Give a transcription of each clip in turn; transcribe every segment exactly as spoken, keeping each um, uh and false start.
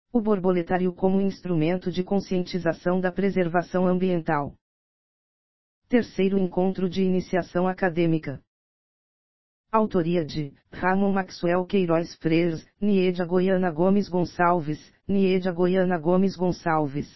O borboletário como instrumento de conscientização da preservação ambiental. Terceiro encontro de iniciação acadêmica. Autoria de Ramon Maxwell Queiroz Freires, Niedia Goiana Gomes Gonçalves, Niedia Goiana Gomes Gonçalves.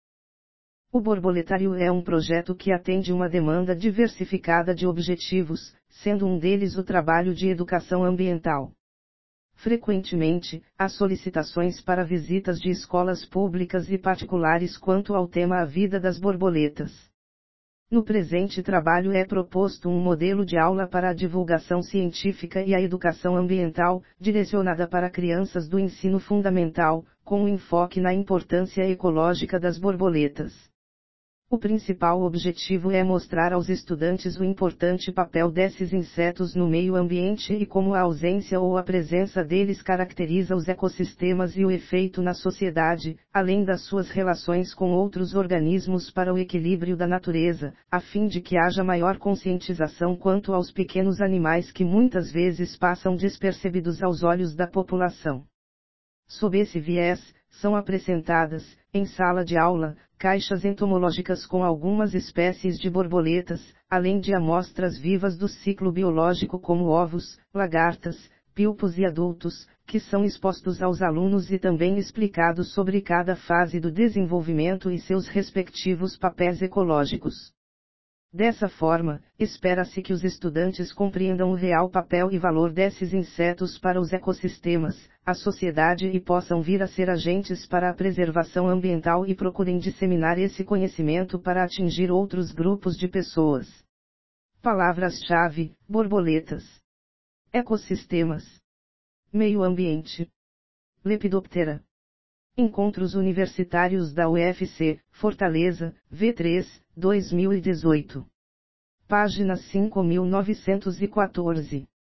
O borboletário é um projeto que atende uma demanda diversificada de objetivos, sendo um deles o trabalho de educação ambiental. Frequentemente, há solicitações para visitas de escolas públicas e particulares quanto ao tema A Vida das Borboletas. No presente trabalho é proposto um modelo de aula para a divulgação científica e a educação ambiental, direcionada para crianças do ensino fundamental, com um enfoque na importância ecológica das borboletas. O principal objetivo é mostrar aos estudantes o importante papel desses insetos no meio ambiente e como a ausência ou a presença deles caracteriza os ecossistemas e o efeito na sociedade, além das suas relações com outros organismos para o equilíbrio da natureza, a fim de que haja maior conscientização quanto aos pequenos animais que muitas vezes passam despercebidos aos olhos da população. Sob esse viés, são apresentadas, em sala de aula, caixas entomológicas com algumas espécies de borboletas, além de amostras vivas do ciclo biológico como ovos, lagartas, pílpos e adultos, que são expostos aos alunos e também explicados sobre cada fase do desenvolvimento e seus respectivos papéis ecológicos. Dessa forma, espera-se que os estudantes compreendam o real papel e valor desses insetos para os ecossistemas, a sociedade e possam vir a ser agentes para a preservação ambiental e procurem disseminar esse conhecimento para atingir outros grupos de pessoas. Palavras-chave: borboletas, ecossistemas, meio ambiente, Lepidoptera. Encontros Universitários da U F C, Fortaleza, V três, dois mil e dezoito. Página cinco mil novecentos e quatorze.